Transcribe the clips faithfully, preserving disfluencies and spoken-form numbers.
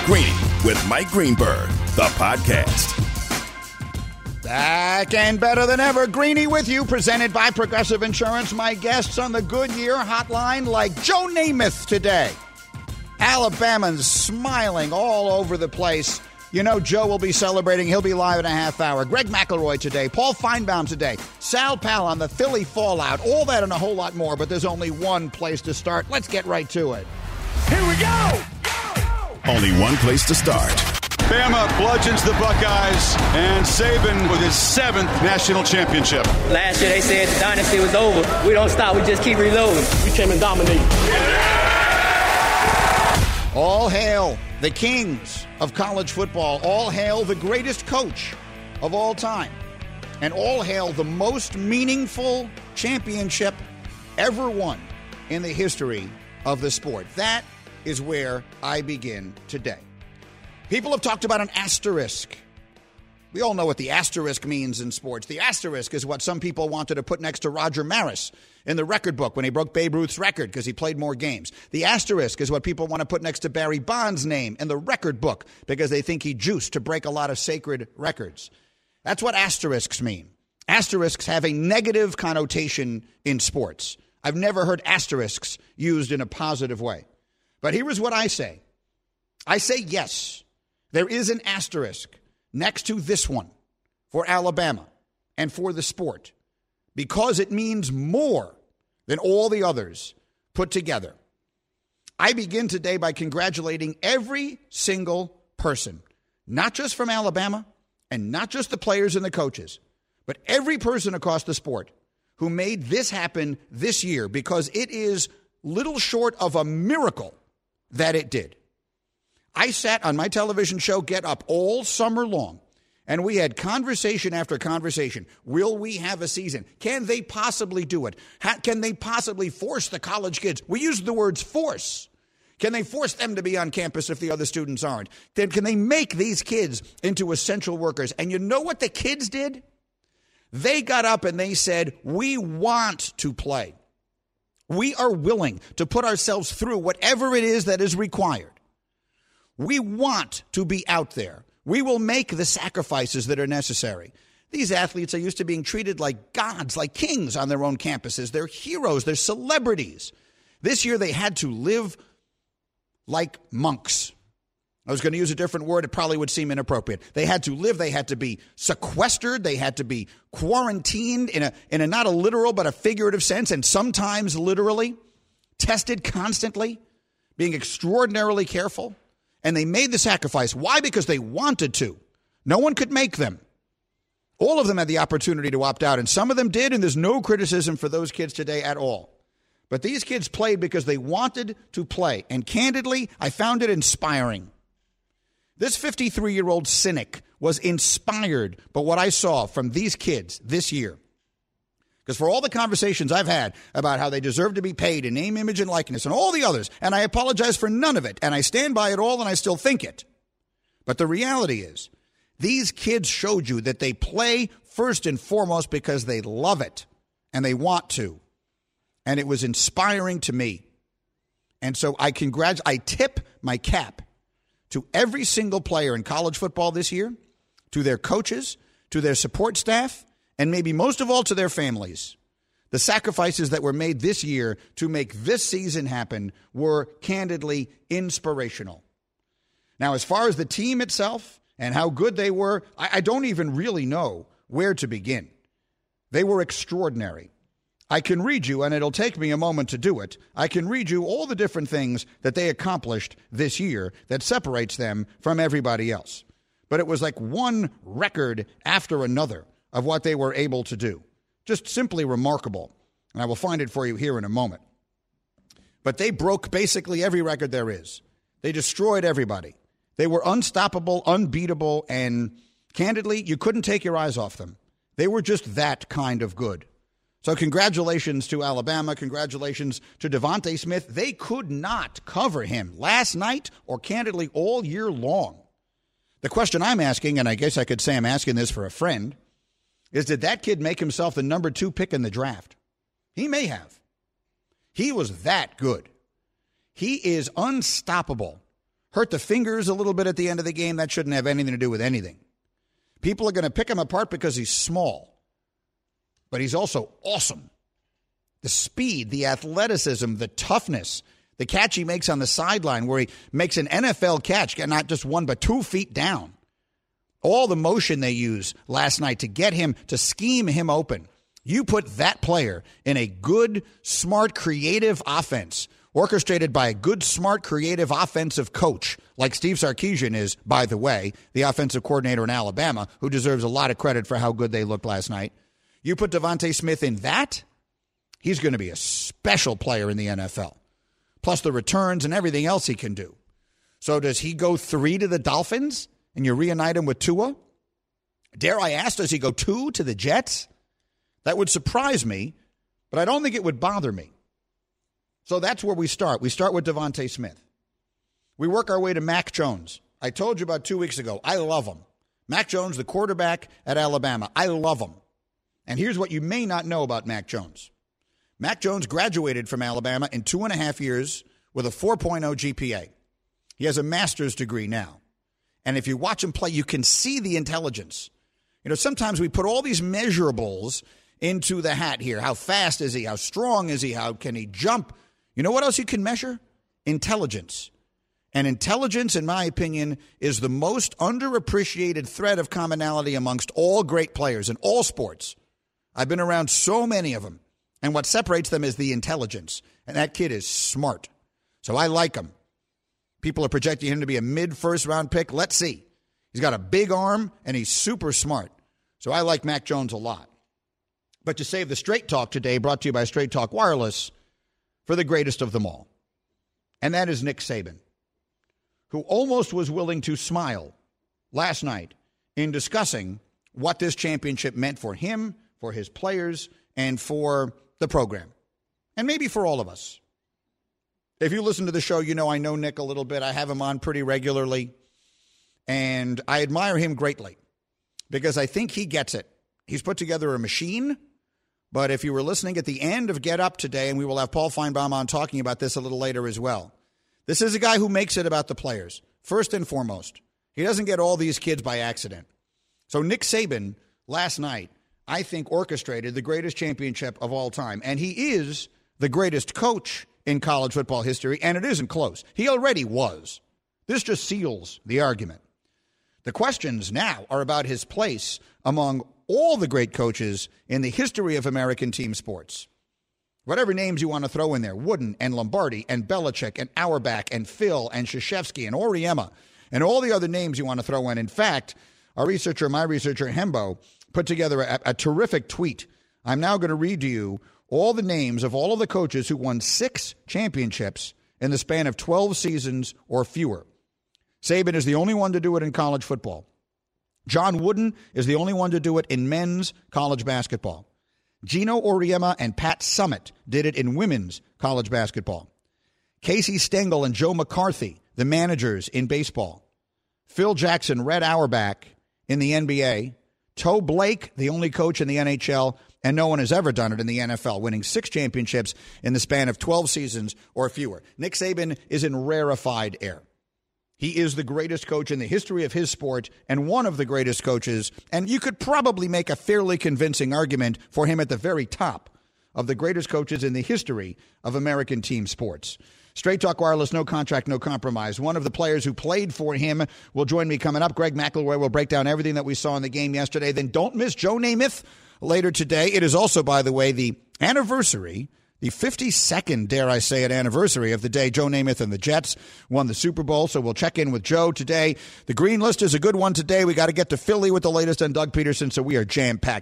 Greeny with Mike Greenberg, the podcast. Back and better than ever, Greeny with you, presented by Progressive Insurance. My guests on the Goodyear hotline like Joe Namath today. Alabamans smiling all over the place. You know Joe will be celebrating. He'll be live in a half hour. Greg McElroy today. Paul Feinbaum today. Sal Powell on the Philly fallout. All that and a whole lot more, but there's only one place to start. Let's get right to it. Here we go! Only one place to start. Bama bludgeons the Buckeyes, and Saban with his seventh national championship. Last year they said the dynasty was over. We don't stop. We just keep reloading. We came and dominated. All hail the kings of college football. All hail the greatest coach of all time. And all hail the most meaningful championship ever won in the history of the sport. That is where I begin today. People have talked about an asterisk. We all know what the asterisk means in sports. The asterisk is what some people wanted to put next to Roger Maris in the record book when he broke Babe Ruth's record because he played more games. The asterisk is what people want to put next to Barry Bonds' name in the record book because they think he juiced to break a lot of sacred records. That's what asterisks mean. Asterisks have a negative connotation in sports. I've never heard asterisks used in a positive way. But here is what I say. I say yes, there is an asterisk next to this one for Alabama and for the sport because it means more than all the others put together. I begin today by congratulating every single person, not just from Alabama and not just the players and the coaches, but every person across the sport who made this happen this year because it is little short of a miracle that it did. I sat on my television show Get Up all summer long, and we had conversation after conversation. Will we have a season? Can they possibly do it? How, can they possibly force the college kids? We use the words force. Can they force them to be on campus if the other students aren't? Then can they make these kids into essential workers? And you know what the kids did? They got up and they said, we want to play. We are willing to put ourselves through whatever it is that is required. We want to be out there. We will make the sacrifices that are necessary. These athletes are used to being treated like gods, like kings on their own campuses. They're heroes. They're celebrities. This year they had to live like monks. I was going to use a different word. It probably would seem inappropriate. They had to live. They had to be sequestered. They had to be quarantined in a in a not a literal but a figurative sense, and sometimes literally, tested constantly, being extraordinarily careful. And they made the sacrifice. Why? Because they wanted to. No one could make them. All of them had the opportunity to opt out, and some of them did, and there's no criticism for those kids today at all. But these kids played because they wanted to play, and candidly, I found it inspiring. This fifty-three-year-old cynic was inspired by what I saw from these kids this year. Because for all the conversations I've had about how they deserve to be paid in name, image, and likeness, and all the others, and I apologize for none of it, and I stand by it all, and I still think it. But the reality is, these kids showed you that they play first and foremost because they love it, and they want to. And it was inspiring to me. And so I congratulate, I tip my cap to every single player in college football this year, to their coaches, to their support staff, and maybe most of all to their families. The sacrifices that were made this year to make this season happen were candidly inspirational. Now, as far as the team itself and how good they were, I, I don't even really know where to begin. They were extraordinary. I can read you, and it'll take me a moment to do it, I can read you all the different things that they accomplished this year that separates them from everybody else. But it was like one record after another of what they were able to do. Just simply remarkable. And I will find it for you here in a moment. But they broke basically every record there is. They destroyed everybody. They were unstoppable, unbeatable, and candidly, you couldn't take your eyes off them. They were just that kind of good. So congratulations to Alabama. Congratulations to Devontae Smith. They could not cover him last night or candidly all year long. The question I'm asking, and I guess I could say I'm asking this for a friend, is did that kid make himself the number two pick in the draft? He may have. He was that good. He is unstoppable hurt the fingers a little bit at the end of the game. That shouldn't have anything to do with anything. People are going to pick him apart because he's small, but he's also awesome. The speed, the athleticism, the toughness, the catch he makes on the sideline where he makes an N F L catch, not just one, but two feet down. All the motion they used last night to get him, to scheme him open. You put that player in a good, smart, creative offense, orchestrated by a good, smart, creative offensive coach, like Steve Sarkisian is, by the way, the offensive coordinator in Alabama, who deserves a lot of credit for how good they looked last night. You put DeVonta Smith in that, he's going to be a special player in the N F L. Plus the returns and everything else he can do. So does he go three to the Dolphins and you reunite him with Tua? Dare I ask, does he go two to the Jets? That would surprise me, but I don't think it would bother me. So that's where we start. We start with DeVonta Smith. We work our way to Mac Jones. I told you about two weeks ago, I love him. Mac Jones, the quarterback at Alabama. I love him. And here's what you may not know about Mac Jones. Mac Jones graduated from Alabama in two and a half years with a four point oh G P A. He has a master's degree now. And if you watch him play, you can see the intelligence. You know, sometimes we put all these measurables into the hat here. How fast is he? How strong is he? How can he jump? You know what else you can measure? Intelligence. And intelligence, in my opinion, is the most underappreciated thread of commonality amongst all great players in all sports. I've been around so many of them. And what separates them is the intelligence. And that kid is smart. So I like him. People are projecting him to be a mid-first round pick. Let's see. He's got a big arm, and he's super smart. So I like Mac Jones a lot. But to save the Straight Talk today, brought to you by Straight Talk Wireless, for the greatest of them all. And that is Nick Saban, who almost was willing to smile last night in discussing what this championship meant for him, for his players, and for the program, and maybe for all of us. If you listen to the show, you know I know Nick a little bit. I have him on pretty regularly, and I admire him greatly because I think he gets it. He's put together a machine, but if you were listening at the end of Get Up today, and we will have Paul Feinbaum on talking about this a little later as well, this is a guy who makes it about the players, first and foremost. He doesn't get all these kids by accident. So Nick Saban, last night, I think orchestrated the greatest championship of all time. And he is the greatest coach in college football history, and it isn't close. He already was. This just seals the argument. The questions now are about his place among all the great coaches in the history of American team sports. Whatever names you want to throw in there, Wooden and Lombardi and Belichick and Auerbach and Phil and Krzyzewski and Auriemma and all the other names you want to throw in. In fact, our researcher, my researcher, Hembo, put together a, a terrific tweet. I'm now going to read to you all the names of all of the coaches who won six championships in the span of twelve seasons or fewer. Saban is the only one to do it in college football. John Wooden is the only one to do it in men's college basketball. Gino Auriemma and Pat Summitt did it in women's college basketball. Casey Stengel and Joe McCarthy, the managers in baseball. Phil Jackson, Red Auerbach in the N B A. Toe Blake, the only coach in the N H L, and no one has ever done it in the N F L, winning six championships in the span of twelve seasons or fewer. Nick Saban is in rarefied air. He is the greatest coach in the history of his sport and one of the greatest coaches, and you could probably make a fairly convincing argument for him at the very top of the greatest coaches in the history of American team sports. Straight Talk Wireless, no contract, no compromise. One of the players who played for him will join me coming up. Greg McElroy will break down everything that we saw in the game yesterday. Then don't miss Joe Namath later today. It is also, by the way, the anniversary, the fifty-second, dare I say it, anniversary of the day Joe Namath and the Jets won the Super Bowl. So we'll check in with Joe today. The green list is a good one today. We got to get to Philly with the latest on Doug Peterson, so we are jam-packed.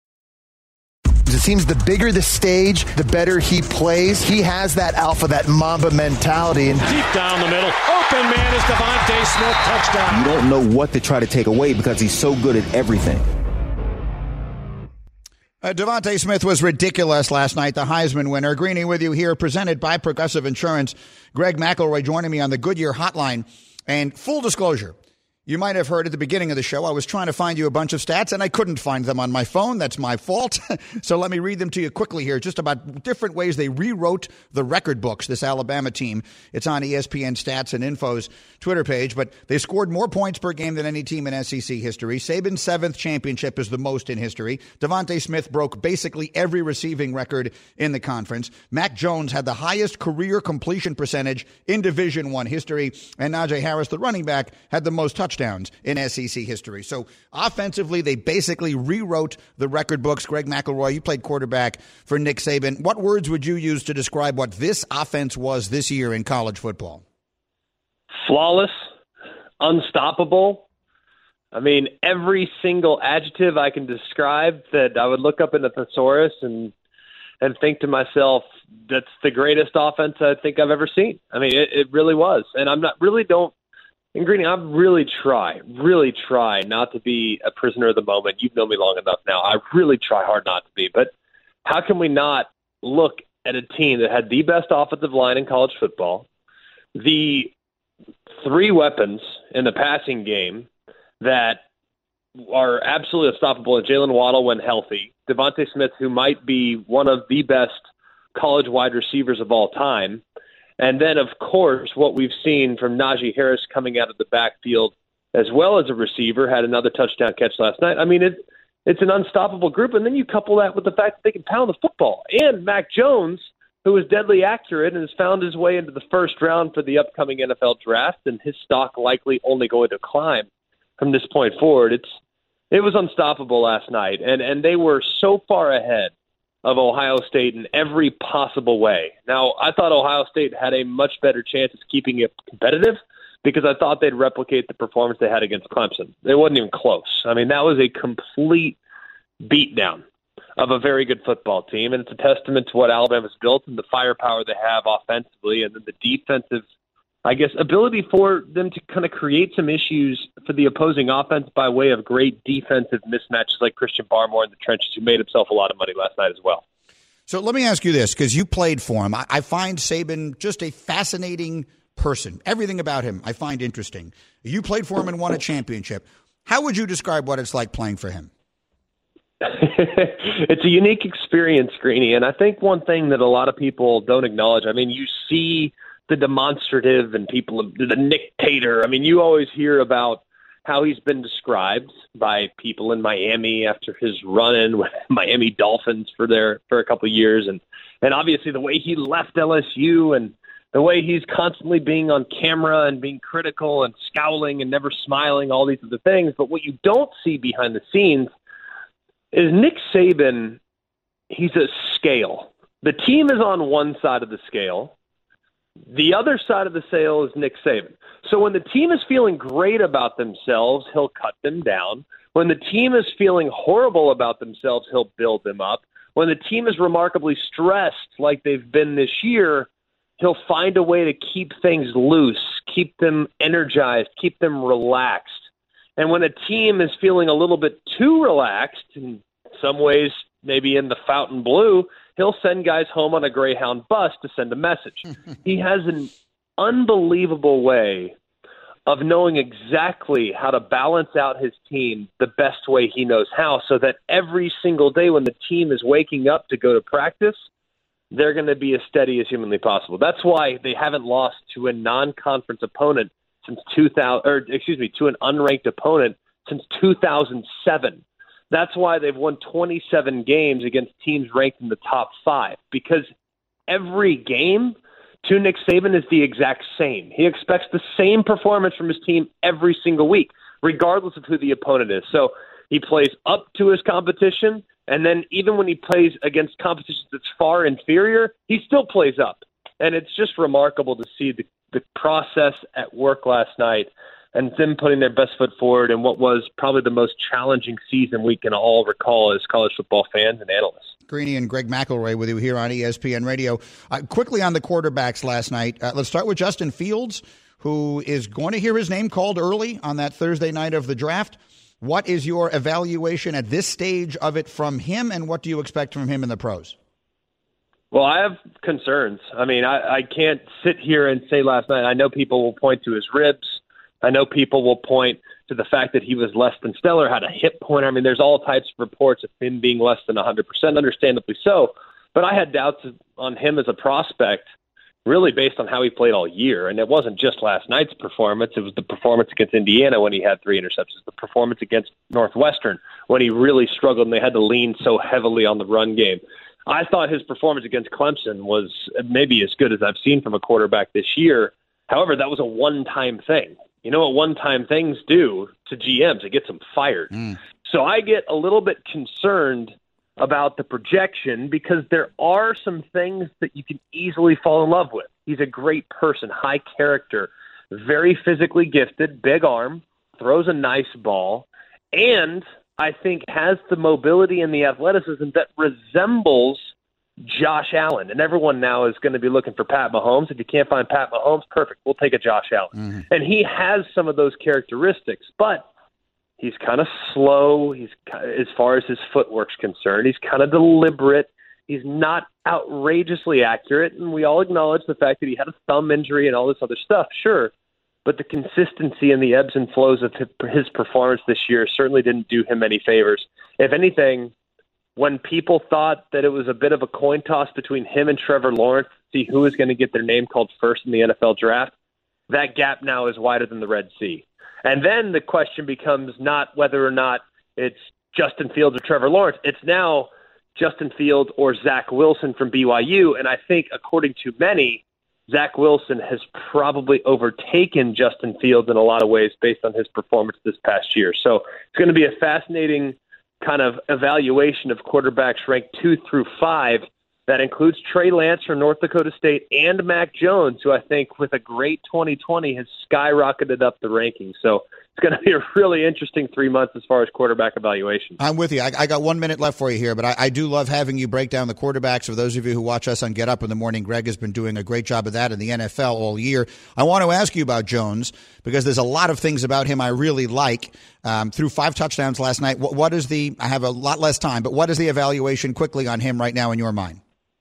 It seems the bigger the stage, the better he plays. He has that alpha, that Mamba mentality. And deep down the middle, open man is DeVonta Smith, touchdown. You don't know what to try to take away because he's so good at everything. Uh, DeVonta Smith was ridiculous last night, the Heisman winner. Greeny with you here, presented by Progressive Insurance. Greg McElroy joining me on the Goodyear hotline. And full disclosure, You might have heard at the beginning of the show, I was trying to find you a bunch of stats, and I couldn't find them on my phone. That's my fault. So let me read them to you quickly here, just about different ways they rewrote the record books, this Alabama team. It's on E S P N Stats and Info's Twitter page, but they scored more points per game than any team in S E C history. Saban's seventh championship is the most in history. Devontae Smith broke basically every receiving record in the conference. Mac Jones had the highest career completion percentage in Division I history, and Najee Harris, the running back, had the most touchdowns in S E C history. So offensively, they basically rewrote the record books. Greg McElroy, you played quarterback for Nick Saban. What words would you use to describe what this offense was this year in college football? Flawless, unstoppable. I mean, every single adjective I can describe that I would look up in a thesaurus and and think to myself, that's the greatest offense I think I've ever seen. I mean, it, it really was. And I'm not really don't And Greeny, I really try, really try not to be a prisoner of the moment. You've known me long enough now. I really try hard not to be. But how can we not look at a team that had the best offensive line in college football, the three weapons in the passing game that are absolutely unstoppable, Jalen Waddle when healthy, Devontae Smith, who might be one of the best college wide receivers of all time, and then, of course, what we've seen from Najee Harris coming out of the backfield as well as a receiver, had another touchdown catch last night. I mean, it, it's an unstoppable group. And then you couple that with the fact that they can pound the football. And Mac Jones, who is deadly accurate and has found his way into the first round for the upcoming N F L draft, and his stock likely only going to climb from this point forward. It's It was unstoppable last night. And, and they were so far ahead of Ohio State in every possible way. Now, I thought Ohio State had a much better chance of keeping it competitive because I thought they'd replicate the performance they had against Clemson. It wasn't even close. I mean, that was a complete beatdown of a very good football team, and it's a testament to what Alabama's built and the firepower they have offensively, and then the defensive, I guess, ability for them to kind of create some issues for the opposing offense by way of great defensive mismatches like Christian Barmore in the trenches, who made himself a lot of money last night as well. So let me ask you this, because you played for him. I, I find Saban just a fascinating person. Everything about him I find interesting. You played for him and won a championship. How would you describe what it's like playing for him? It's a unique experience, Greeny, and I think one thing that a lot of people don't acknowledge, I mean, you see the demonstrative and people, the Nick Tater. I mean, you always hear about how he's been described by people in Miami after his run-in with Miami Dolphins for their for a couple of years, and and obviously the way he left L S U and the way he's constantly being on camera and being critical and scowling and never smiling, all these other things. But what you don't see behind the scenes is Nick Saban. He's a scale. The team is on one side of the scale. The other side of the scale is Nick Saban. So when the team is feeling great about themselves, he'll cut them down. When the team is feeling horrible about themselves, he'll build them up. When the team is remarkably stressed like they've been this year, he'll find a way to keep things loose, keep them energized, keep them relaxed. And when a team is feeling a little bit too relaxed, in some ways maybe in the fountain blue, he'll send guys home on a Greyhound bus to send a message. He has an unbelievable way of knowing exactly how to balance out his team the best way he knows how, so that every single day when the team is waking up to go to practice, they're going to be as steady as humanly possible. That's why they haven't lost to a non-conference opponent since two thousand, or excuse me, to an unranked opponent since two thousand seven. That's why they've won twenty-seven games against teams ranked in the top five, because every game to Nick Saban is the exact same. He expects the same performance from his team every single week, regardless of who the opponent is. So he plays up to his competition, and then even when he plays against competition that's far inferior, he still plays up. And it's just remarkable to see the, the process at work last night and them putting their best foot forward in what was probably the most challenging season we can all recall as college football fans and analysts. Greeny and Greg McElroy with you here on E S P N Radio. Uh, quickly on the quarterbacks last night, uh, let's start with Justin Fields, who is going to hear his name called early on that Thursday night of the draft. What is your evaluation at this stage of it from him, and what do you expect from him in the pros? Well, I have concerns. I mean, I, I can't sit here and say last night, I know people will point to his ribs. I know people will point to the fact that he was less than stellar, had a hip pointer. I mean, there's all types of reports of him being less than one hundred percent, understandably so. But I had doubts on him as a prospect, really based on how he played all year. And it wasn't just last night's performance. It was the performance against Indiana when he had three interceptions, the performance against Northwestern when he really struggled and they had to lean so heavily on the run game. I thought his performance against Clemson was maybe as good as I've seen from a quarterback this year. However, that was a one-time thing. You know what one-time things do to G Ms? It gets them fired. Mm. So I get a little bit concerned about the projection because there are some things that you can easily fall in love with. He's a great person, high character, very physically gifted, big arm, throws a nice ball, and I think has the mobility and the athleticism that resembles Josh Allen. And everyone now is going to be looking for Pat Mahomes. If you can't find Pat Mahomes, perfect. We'll take a Josh Allen. Mm-hmm. And he has some of those characteristics, but he's kind of slow. He's, as far as his footwork's concerned, he's kind of deliberate. He's not outrageously accurate. And we all acknowledge the fact that he had a thumb injury and all this other stuff. Sure. But the consistency and the ebbs and flows of his performance this year certainly didn't do him any favors. If anything, when people thought that it was a bit of a coin toss between him and Trevor Lawrence to see who is going to get their name called first in the N F L draft, that gap now is wider than the Red Sea. And then the question becomes not whether or not it's Justin Fields or Trevor Lawrence. It's now Justin Fields or Zach Wilson from B Y U. And I think, according to many, Zach Wilson has probably overtaken Justin Fields in a lot of ways based on his performance this past year. So it's going to be a fascinating kind of evaluation of quarterbacks ranked two through five. That includes Trey Lance from North Dakota State and Mac Jones, who I think with a great twenty twenty has skyrocketed up the rankings. So it's going to be a really interesting three months as far as quarterback evaluation. I'm with you. I, I got one minute left for you here, but I, I do love having you break down the quarterbacks. For those of you who watch us on Get Up in the Morning, Greg has been doing a great job of that in the N F L all year. I want to ask you about Jones because there's a lot of things about him I really like. Um, threw five touchdowns last night. What, what is the – I have a lot less time, but what is the evaluation quickly on him right now in your mind?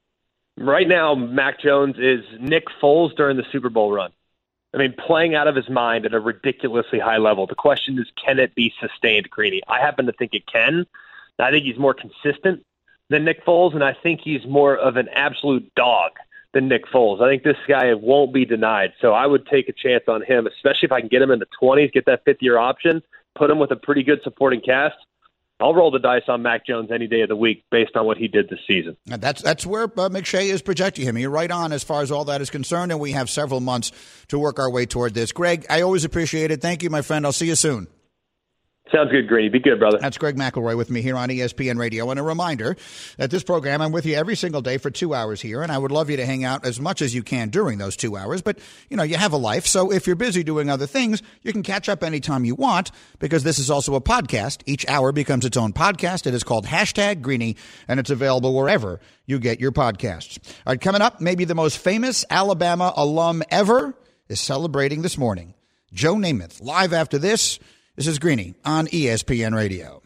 Right now, Mac Jones is Nick Foles during the Super Bowl run. I mean, playing out of his mind at a ridiculously high level. The question is, can it be sustained, Greeny? I happen to think it can. I think he's more consistent than Nick Foles, and I think he's more of an absolute dog than Nick Foles. I think this guy won't be denied. So I would take a chance on him, especially if I can get him in the twenties, get that fifth-year option, put him with a pretty good supporting cast. I'll roll the dice on Mac Jones any day of the week based on what he did this season. And that's that's where uh, McShay is projecting him. You're right on as far as all that is concerned, and we have several months to work our way toward this. Greg, I always appreciate it. Thank you, my friend. I'll see you soon. Sounds good, Greeny. Be good, brother. That's Greg McElroy with me here on E S P N Radio. And a reminder that this program, I'm with you every single day for two hours here, and I would love you to hang out as much as you can during those two hours. But, you know, you have a life, so if you're busy doing other things, you can catch up anytime you want because this is also a podcast. Each hour becomes its own podcast. It is called Hashtag Greeny, and it's available wherever you get your podcasts. All right, coming up, maybe the most famous Alabama alum ever is celebrating this morning. Joe Namath, live after this. This is Greeny on E S P N Radio.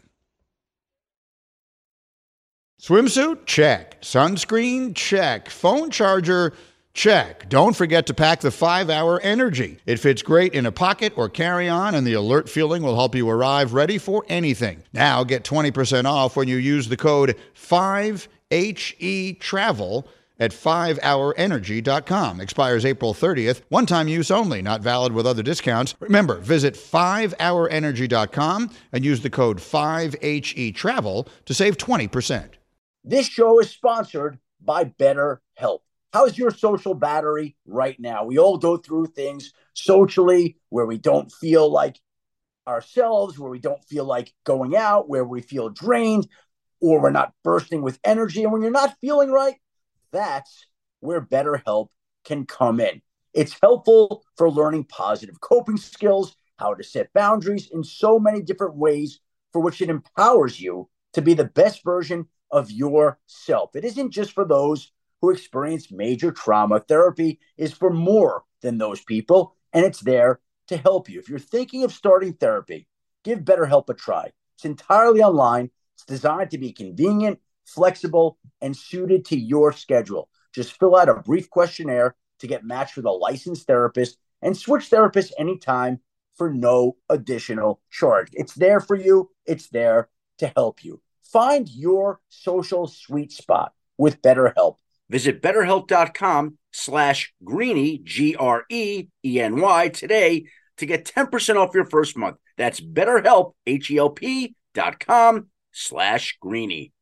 Swimsuit? Check. Sunscreen? Check. Phone charger? Check. Don't forget to pack the five hour Energy. It fits great in a pocket or carry-on, and the alert feeling will help you arrive ready for anything. Now get twenty percent off when you use the code five H E travel at five hour energy dot com. Expires April thirtieth. One-time use only, not valid with other discounts. Remember, visit five hour energy dot com and use the code five H E travel to save twenty percent. This show is sponsored by BetterHelp. How's your social battery right now? We all go through things socially where we don't feel like ourselves, where we don't feel like going out, where we feel drained, or we're not bursting with energy. And when you're not feeling right, that's where BetterHelp can come in. It's helpful for learning positive coping skills, how to set boundaries in so many different ways for which it empowers you to be the best version of yourself. It isn't just for those who experience major trauma. Therapy is for more than those people, and it's there to help you. If you're thinking of starting therapy, give BetterHelp a try. It's entirely online. It's designed to be convenient, flexible, and suited to your schedule. Just fill out a brief questionnaire to get matched with a licensed therapist and switch therapists anytime for no additional charge. It's there for you. It's there to help you. Find your social sweet spot with BetterHelp. Visit betterhelp.com slash Greeny, G R E E N Y, today to get ten percent off your first month. That's betterhelp, H E L P dot com slash Greeny.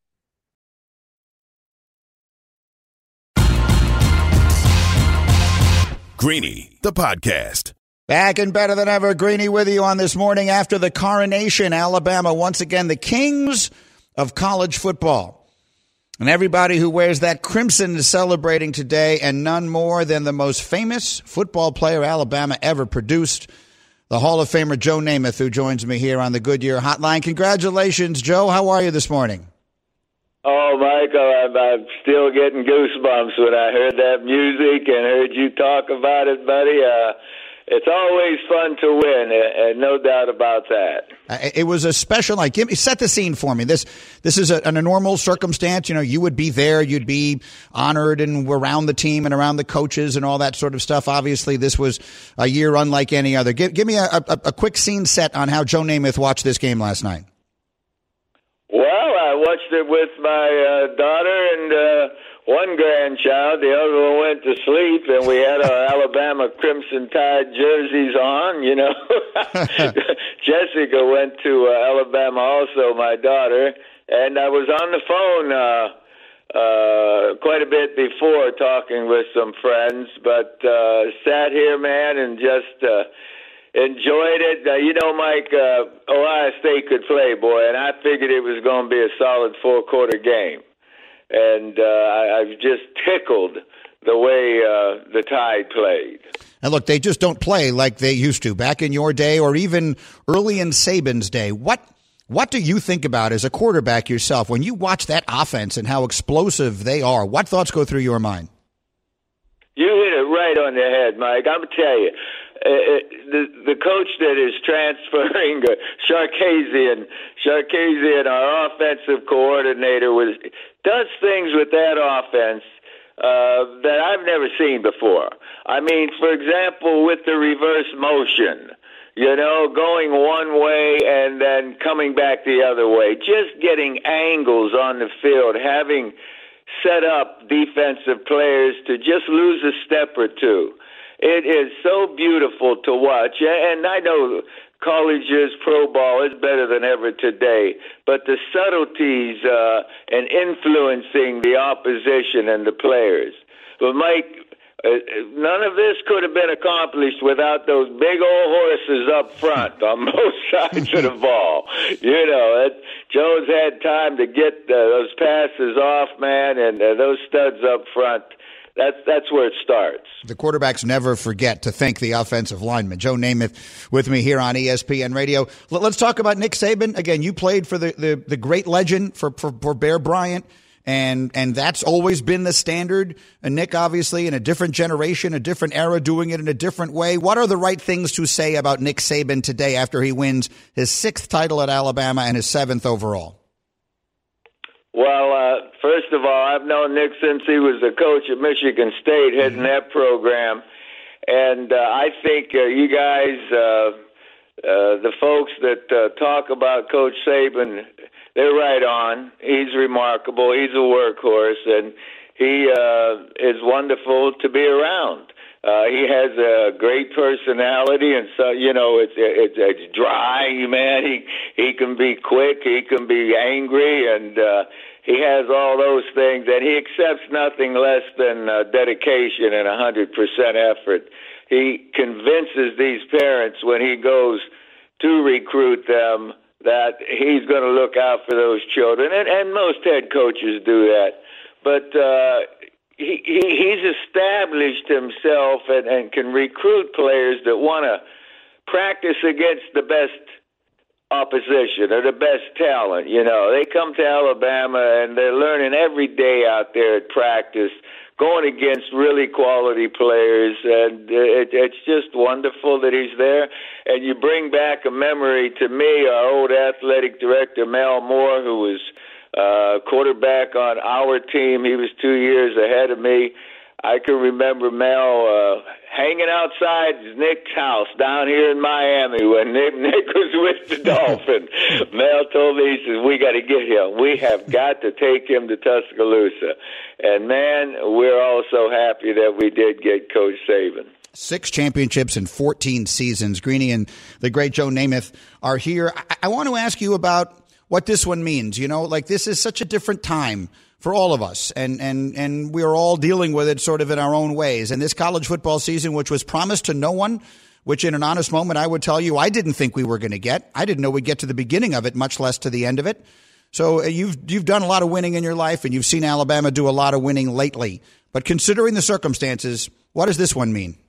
Greeny, the podcast. Back and better than ever, Greeny with you on this morning after the coronation. Alabama, once again, the kings of college football. And everybody who wears that crimson is celebrating today, and none more than the most famous football player Alabama ever produced, the Hall of Famer Joe Namath, who joins me here on the Goodyear Hotline. Congratulations, Joe. How are you this morning? Oh, Michael, I'm, I'm still getting goosebumps when I heard that music and heard you talk about it, buddy. Uh, it's always fun to win, and no doubt about that. It was a special night. Give me, set the scene for me. This this is a, a normal circumstance. You know, you would be there. You'd be honored and around the team and around the coaches and all that sort of stuff. Obviously, this was a year unlike any other. Give, give me a, a, a quick scene set on how Joe Namath watched this game last night. Well, I watched it with my uh, daughter and uh, one grandchild. The other one went to sleep, and we had our Alabama Crimson Tide jerseys on, you know. Jessica went to uh, Alabama also, my daughter, and I was on the phone uh, uh, quite a bit before talking with some friends, but uh, sat here, man, and just uh, enjoyed it. Uh, you know, Mike, uh, Ohio State could play, boy, and I figured it was going to be a solid four-quarter game. And uh, I, I've just tickled the way uh, the Tide played. And look, they just don't play like they used to back in your day or even early in Saban's day. What what do you think about as a quarterback yourself when you watch that offense and how explosive they are? What thoughts go through your mind? You hit it right on the head, Mike. I'm going to tell you. Uh, the the coach that is transferring, uh, Sarkisian, Sarkisian, our offensive coordinator, was does things with that offense uh, that I've never seen before. I mean, for example, with the reverse motion, you know, going one way and then coming back the other way, just getting angles on the field, having set up defensive players to just lose a step or two. It is so beautiful to watch, and I know college's pro ball is better than ever today, but the subtleties uh, and influencing the opposition and the players. But, Mike, uh, none of this could have been accomplished without those big old horses up front on both sides of the ball. You know, it, Joe's had time to get uh, those passes off, man, and uh, those studs up front. That's that's where it starts. The quarterbacks never forget to thank the offensive lineman. Joe Namath with me here on E S P N Radio. Let's talk about Nick Saban. Again, you played for the, the, the great legend, for, for, for Bear Bryant, and and that's always been the standard. And Nick, obviously, in a different generation, a different era, doing it in a different way. What are the right things to say about Nick Saban today after he wins his sixth title at Alabama and his seventh overall? Well, uh, first of all, I've known Nick since he was the coach at Michigan State, heading mm-hmm. that program. And uh, I think uh, you guys, uh, uh, the folks that uh, talk about Coach Saban, they're right on. He's remarkable. He's a workhorse, and he uh, is wonderful to be around. Uh, he has a great personality, and so you know it's it's, it's dry, man. He he can be quick, he can be angry, and uh, he has all those things. And he accepts nothing less than uh, dedication and a hundred percent effort. He convinces these parents when he goes to recruit them that he's going to look out for those children, and, and most head coaches do that, but. Uh, He, he he's established himself and, and can recruit players that want to practice against the best opposition or the best talent. You know, they come to Alabama and they're learning every day out there at practice, going against really quality players, and it, it's just wonderful that he's there. And you bring back a memory to me, our old athletic director, Mel Moore, who was Uh, quarterback on our team. He was two years ahead of me. I can remember Mel uh, hanging outside Nick's house down here in Miami when Nick, Nick was with the Dolphins. Mel told me, he says, we got to get him. We have got to take him to Tuscaloosa. And, man, we're all so happy that we did get Coach Saban. Six championships in fourteen seasons. Greeny and the great Joe Namath are here. I, I want to ask you about what this one means. You know, like this is such a different time for all of us, and, and, and we're all dealing with it sort of in our own ways. And this college football season, which was promised to no one, which in an honest moment I would tell you I didn't think we were going to get. I didn't know we'd get to the beginning of it, much less to the end of it. So you've you've done a lot of winning in your life, and you've seen Alabama do a lot of winning lately. But considering the circumstances, what does this one mean?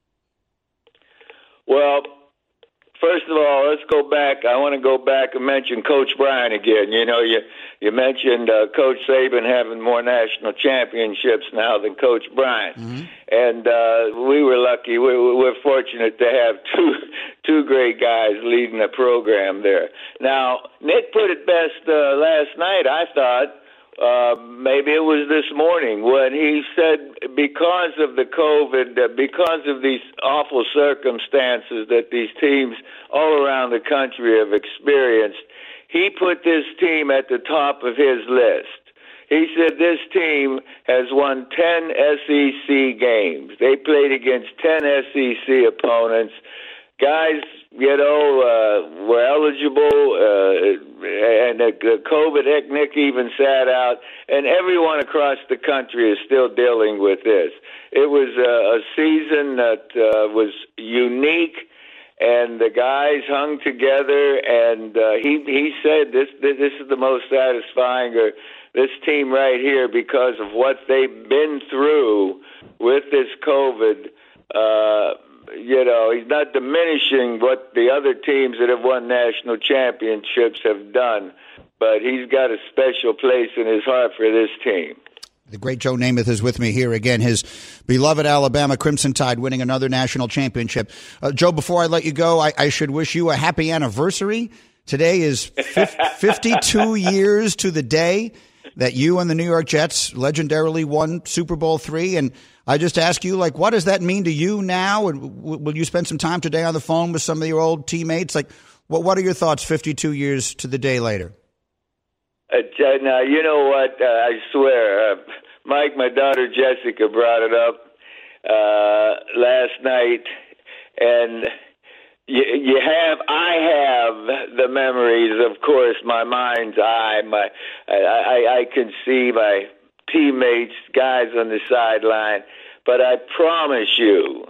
Well, first of all, let's go back. I want to go back and mention Coach Bryant again. You know, you you mentioned uh, Coach Saban having more national championships now than Coach Bryant, mm-hmm. and uh, we were lucky. We, we're fortunate to have two two great guys leading the program there. Now, Nick put it best uh, last night, I thought. Uh, maybe it was this morning when he said because of the COVID, uh, because of these awful circumstances that these teams all around the country have experienced, he put this team at the top of his list. He said this team has won ten S E C games. They played against ten S E C opponents. Guys, you know, uh, were eligible, uh, and the uh, COVID, heck, Nick even sat out, and everyone across the country is still dealing with this. It was a, a season that uh, was unique, and the guys hung together, and uh, he he said this this is the most satisfying, or this team right here, because of what they've been through with this COVID. Uh, You know, he's not diminishing what the other teams that have won national championships have done, but he's got a special place in his heart for this team. The great Joe Namath is with me here again, his beloved Alabama Crimson Tide winning another national championship. Uh, Joe, before I let you go, I, I should wish you a happy anniversary. Today is fifty-two years to the day that you and the New York Jets legendarily won Super Bowl three, and I just ask you, like, what does that mean to you now? And w- will you spend some time today on the phone with some of your old teammates? Like, what what are your thoughts fifty-two years to the day later? Uh, now, you know what? Uh, I swear, uh, Mike, my daughter Jessica brought it up uh, last night, and you, you have, I have the memories, of course, my mind's eye. My, I, I, I can see my teammates, guys on the sideline, but I promise you,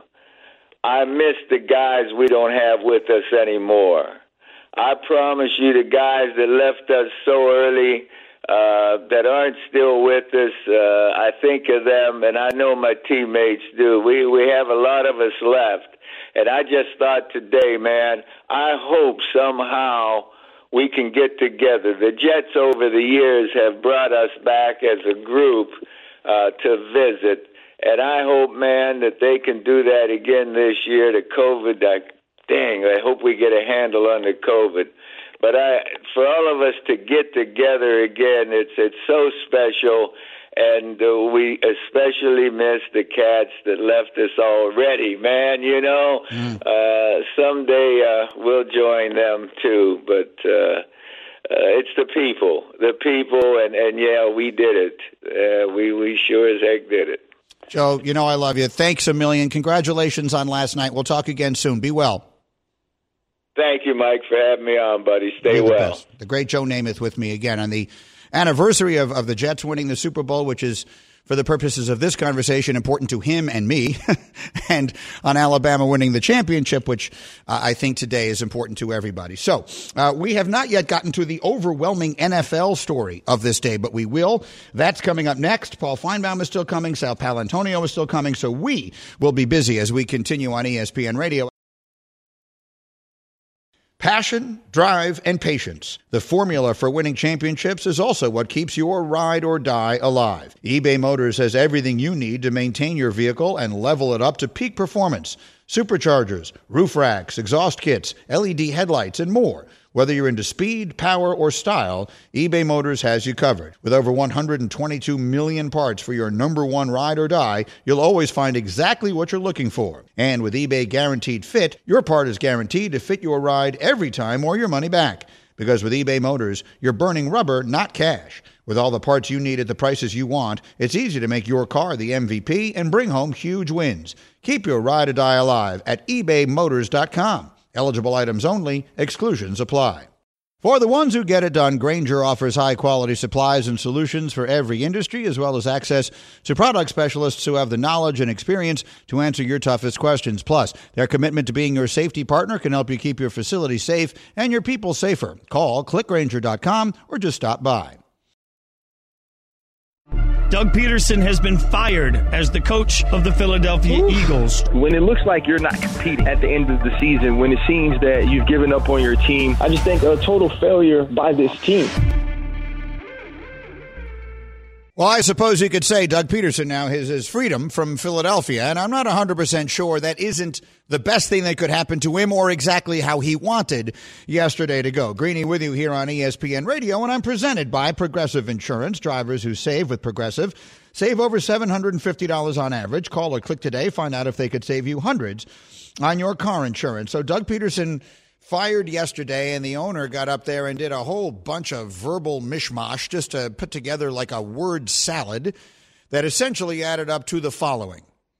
I miss the guys we don't have with us anymore. I promise you, the guys that left us so early, uh, that aren't still with us, uh, I think of them, and I know my teammates do. We we have a lot of us left, and I just thought today, man, I hope somehow we can get together. The Jets over the years have brought us back as a group uh, to visit, and I hope, man, that they can do that again this year. The COVID, uh, dang, I hope we get a handle on the COVID. But I, for all of us to get together again, it's it's so special, and uh, we especially miss the cats that left us already, man. You know, mm. uh, someday uh, we'll join them too, but uh, uh, it's the people, the people, and, and yeah, we did it. Uh, we, we sure as heck did it. Joe, you know I love you. Thanks a million. Congratulations on last night. We'll talk again soon. Be well. Thank you, Mike, for having me on, buddy. Stay You're the well. Best. The great Joe Namath with me again on the anniversary of, of the Jets winning the Super Bowl, which is, for the purposes of this conversation, important to him and me, and on Alabama winning the championship, which uh, I think today is important to everybody. So uh, we have not yet gotten to the overwhelming N F L story of this day, but we will. That's coming up next. Paul Feinbaum is still coming. Sal Palantonio is still coming. So we will be busy as we continue on E S P N Radio. Passion, drive, and patience. The formula for winning championships is also what keeps your ride or die alive. eBay Motors has everything you need to maintain your vehicle and level it up to peak performance. Superchargers, roof racks, exhaust kits, L E D headlights, and more. Whether you're into speed, power, or style, eBay Motors has you covered. With over one hundred twenty-two million parts for your number one ride or die, you'll always find exactly what you're looking for. And with eBay Guaranteed Fit, your part is guaranteed to fit your ride every time or your money back. Because with eBay Motors, you're burning rubber, not cash. With all the parts you need at the prices you want, it's easy to make your car the M V P and bring home huge wins. Keep your ride or die alive at ebay motors dot com. Eligible items only. Exclusions apply. For the ones who get it done, Grainger offers high-quality supplies and solutions for every industry, as well as access to product specialists who have the knowledge and experience to answer your toughest questions. Plus, their commitment to being your safety partner can help you keep your facility safe and your people safer. Call click grainger dot com or just stop by. Doug Peterson has been fired as the coach of the Philadelphia Ooh. Eagles. When it looks like you're not competing at the end of the season, when it seems that you've given up on your team, I just think a total failure by this team. Well, I suppose you could say Doug Peterson now has his freedom from Philadelphia, and I'm not one hundred percent sure that isn't the best thing that could happen to him or exactly how he wanted yesterday to go. Greeny with you here on E S P N Radio, and I'm presented by Progressive Insurance. Drivers who save with Progressive save over seven hundred fifty dollars on average. Call or click today. Find out if they could save you hundreds on your car insurance. So Doug Peterson fired yesterday, and the owner got up there and did a whole bunch of verbal mishmash just to put together like a word salad that essentially added up to the following.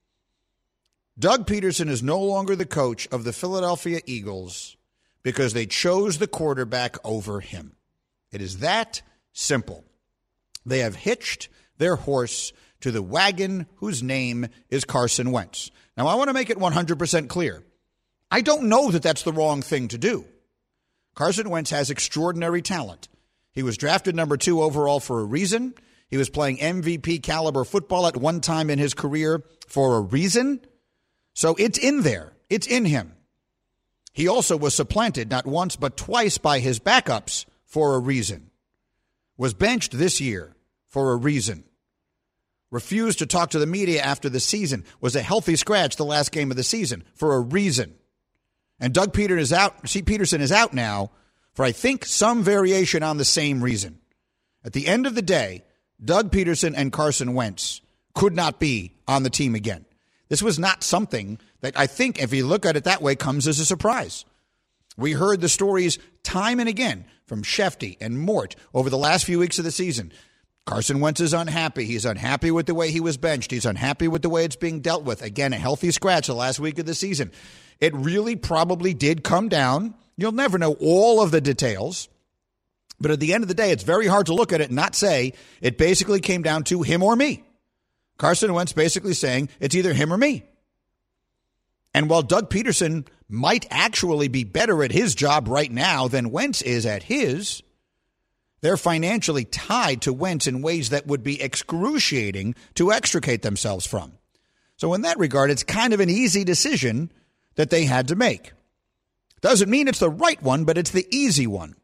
Doug Peterson is no longer the coach of the Philadelphia Eagles because they chose the quarterback over him. It is that simple. They have hitched their horse to the wagon whose name is Carson Wentz. Now, I want to make it one hundred percent clear. I don't know that that's the wrong thing to do. Carson Wentz has extraordinary talent. He was drafted number two overall for a reason. He was playing M V P caliber football at one time in his career for a reason. So it's in there. It's in him. He also was supplanted not once but twice by his backups for a reason. Was benched this year for a reason. Refused to talk to the media after the season. Was a healthy scratch the last game of the season for a reason. And Doug Peterson is out. See, Peterson is out now for, I think, some variation on the same reason. At the end of the day, Doug Peterson and Carson Wentz could not be on the team again. This was not something that I think, if you look at it that way, comes as a surprise. We heard the stories time and again from Shefty and Mort over the last few weeks of the season. Carson Wentz is unhappy. He's unhappy with the way he was benched. He's unhappy with the way it's being dealt with. Again, a healthy scratch the last week of the season. It really probably did come down. You'll never know all of the details. But at the end of the day, it's very hard to look at it and not say it basically came down to him or me. Carson Wentz basically saying it's either him or me. And while Doug Peterson might actually be better at his job right now than Wentz is at his, they're financially tied to Wentz in ways that would be excruciating to extricate themselves from. So in that regard, it's kind of an easy decision that they had to make. Doesn't mean it's the right one, but it's the easy one.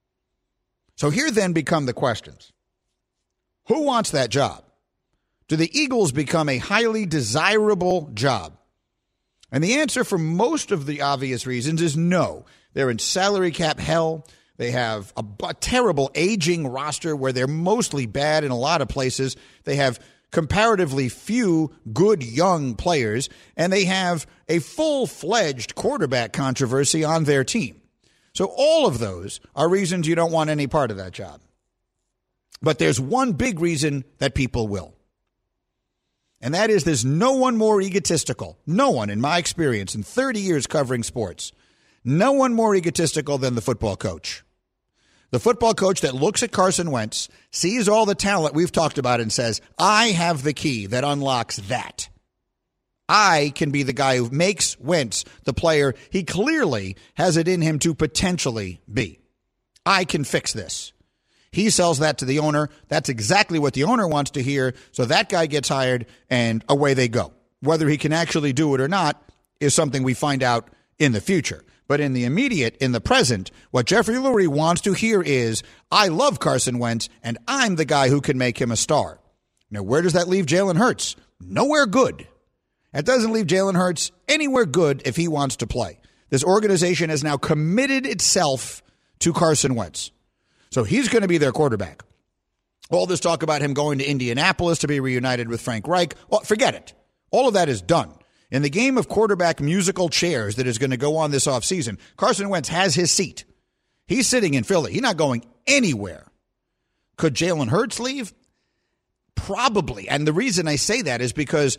So here then become the questions. Who wants that job? Do the Eagles become a highly desirable job? And the answer for most of the obvious reasons is no. They're in salary cap hell. They have a, a terrible aging roster where they're mostly bad in a lot of places. They have comparatively few good young players, and they have a full-fledged quarterback controversy on their team. So all of those are reasons you don't want any part of that job. But there's one big reason that people will. And that is there's no one more egotistical, no one in my experience in thirty years covering sports, no one more egotistical than the football coach. The football coach that looks at Carson Wentz, sees all the talent we've talked about and says, I have the key that unlocks that. I can be the guy who makes Wentz the player he clearly has it in him to potentially be. I can fix this. He sells that to the owner. That's exactly what the owner wants to hear. So that guy gets hired and away they go. Whether he can actually do it or not is something we find out in the future. But in the immediate, in the present, what Jeffrey Lurie wants to hear is, I love Carson Wentz, and I'm the guy who can make him a star. Now, where does that leave Jalen Hurts? Nowhere good. That doesn't leave Jalen Hurts anywhere good if he wants to play. This organization has now committed itself to Carson Wentz. So he's going to be their quarterback. All this talk about him going to Indianapolis to be reunited with Frank Reich, well, forget it. All of that is done. In the game of quarterback musical chairs that is going to go on this offseason, Carson Wentz has his seat. He's sitting in Philly. He's not going anywhere. Could Jalen Hurts leave? Probably. And the reason I say that is because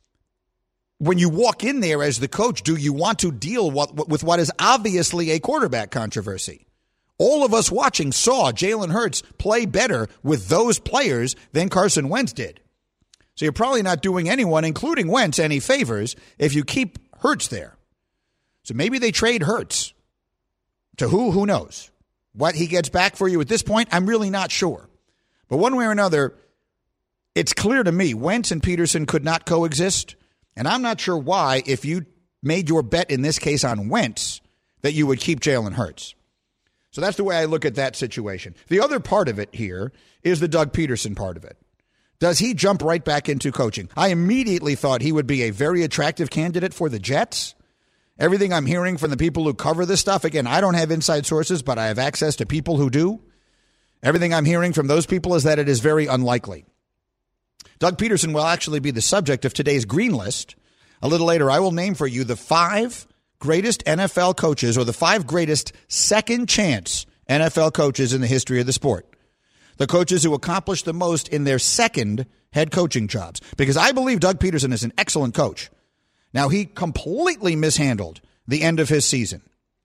when you walk in there as the coach, do you want to deal with what is obviously a quarterback controversy? All of us watching saw Jalen Hurts play better with those players than Carson Wentz did. So you're probably not doing anyone, including Wentz, any favors if you keep Hurts there. So maybe they trade Hurts. To who? Who knows? What he gets back for you at this point, I'm really not sure. But one way or another, it's clear to me Wentz and Peterson could not coexist. And I'm not sure why, if you made your bet in this case on Wentz, that you would keep Jalen Hurts. So that's the way I look at that situation. The other part of it here is the Doug Peterson part of it. Does he jump right back into coaching? I immediately thought he would be a very attractive candidate for the Jets. Everything I'm hearing from the people who cover this stuff, again, I don't have inside sources, but I have access to people who do. Everything I'm hearing from those people is that it is very unlikely. Doug Peterson will actually be the subject of today's Green List. A little later, I will name for you the five greatest N F L coaches or the five greatest second chance N F L coaches in the history of the sport. The coaches who accomplished the most in their second head coaching jobs. Because I believe Doug Peterson is an excellent coach. Now, he completely mishandled the end of his season.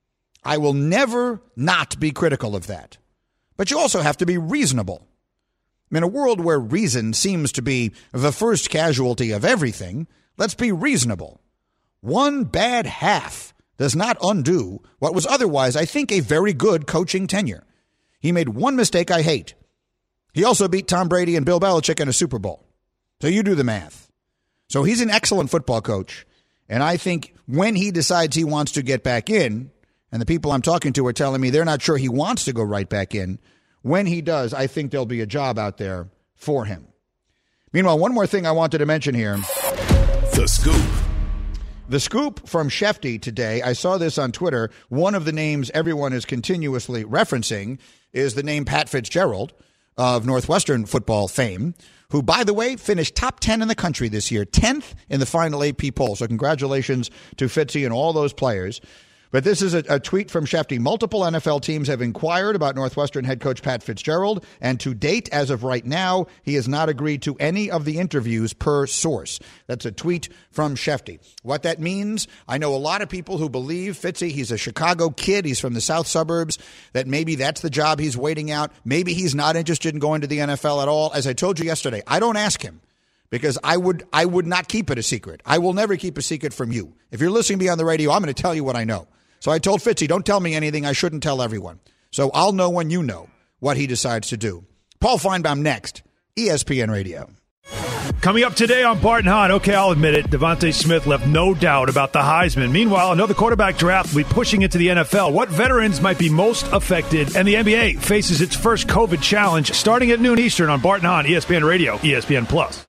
I will never not be critical of that. But you also have to be reasonable. In a world where reason seems to be the first casualty of everything, let's be reasonable. One bad half does not undo what was otherwise, I think, a very good coaching tenure. He made one mistake I hate. He also beat Tom Brady and Bill Belichick in a Super Bowl. So you do the math. So he's an excellent football coach. And I think when he decides he wants to get back in, and the people I'm talking to are telling me they're not sure he wants to go right back in, when he does, I think there'll be a job out there for him. Meanwhile, one more thing I wanted to mention here. The Scoop. The Scoop from Shefty today. I saw this on Twitter. One of the names everyone is continuously referencing is the name Pat Fitzgerald of Northwestern football fame, who, by the way, finished top ten in the country this year, tenth in the final A P poll. So congratulations to Fitzy and all those players. But this is a, a tweet from Shefty. Multiple N F L teams have inquired about Northwestern head coach Pat Fitzgerald, and to date, as of right now, he has not agreed to any of the interviews per source. That's a tweet from Shefty. What that means, I know a lot of people who believe Fitzy, he's a Chicago kid, he's from the south suburbs, that maybe that's the job he's waiting out. Maybe he's not interested in going to the N F L at all. As I told you yesterday, I don't ask him. Because I would I would not keep it a secret. I will never keep a secret from you. If you're listening to me on the radio, I'm going to tell you what I know. So I told Fitzy, don't tell me anything I shouldn't tell everyone. So I'll know when you know what he decides to do. Paul Feinbaum next, E S P N Radio. Coming up today on Bart and Hahn, okay, I'll admit it, Devontae Smith left no doubt about the Heisman. Meanwhile, another quarterback draft will be pushing into the N F L. What veterans might be most affected? And the N B A faces its first COVID challenge starting at noon Eastern on Bart and Hahn, E S P N Radio, E S P N Plus.